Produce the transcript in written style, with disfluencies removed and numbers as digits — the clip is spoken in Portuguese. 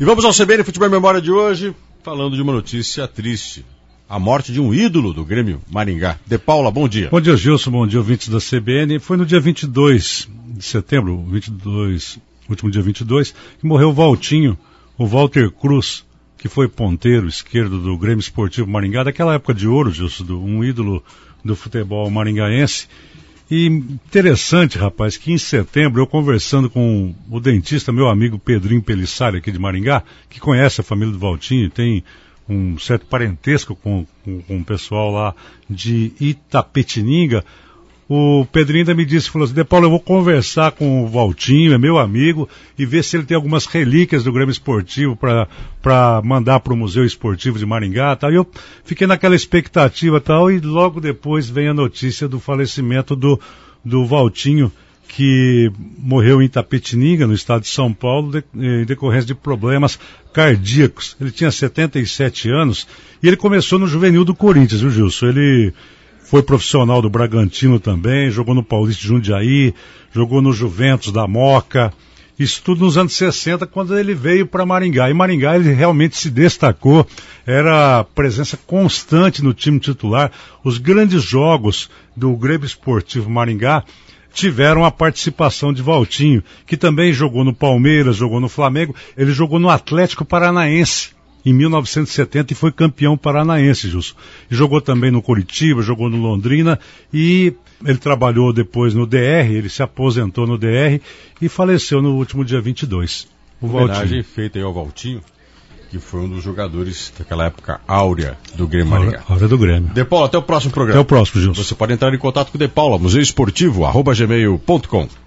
E vamos ao CBN Futebol e Memória de hoje, falando de uma notícia triste. A morte de um ídolo do Grêmio Maringá. De Paula, bom dia. Bom dia, Gilson, bom dia, ouvintes da CBN. Foi no dia 22 de setembro, último dia 22, que morreu o Valtinho, o Walter Cruz, que foi ponteiro esquerdo do Grêmio Esportivo Maringá, daquela época de ouro, Gilson, um ídolo do futebol maringaense. E interessante, rapaz, que em setembro eu conversando com o dentista, meu amigo Pedrinho Pelissari, aqui de Maringá, que conhece a família do Valtinho, tem um certo parentesco com o pessoal lá de Itapetininga, o Pedrinho ainda me disse, falou assim, De Paulo, eu vou conversar com o Valtinho, é meu amigo, e ver se ele tem algumas relíquias do Grêmio Esportivo para mandar para o Museu Esportivo de Maringá, tal. E eu fiquei naquela expectativa, tal, e logo depois vem a notícia do falecimento do Valtinho, que morreu em Itapetininga, no estado de São Paulo, em decorrência de problemas cardíacos. Ele tinha 77 anos e ele começou no juvenil do Corinthians, viu, Gilson? Ele foi profissional do Bragantino também, jogou no Paulista de Jundiaí, jogou no Juventus da Moca, isso tudo nos anos 60, quando ele veio para Maringá. E Maringá ele realmente se destacou, era presença constante no time titular. Os grandes jogos do Grêmio Esportivo Maringá tiveram a participação de Valtinho, que também jogou no Palmeiras, jogou no Flamengo, ele jogou no Atlético Paranaense em 1970 e foi campeão paranaense, Gilson. E jogou também no Coritiba, jogou no Londrina e ele trabalhou depois no DR, ele se aposentou no DR e faleceu no último dia 22. Homenagem feita aí ao Valtinho, que foi um dos jogadores daquela época áurea do Grêmio Maringá. Áurea do Grêmio. De Paula, até o próximo programa. Até o próximo, Gilson. Você pode entrar em contato com o De Paula, museuesportivo@gmail.com.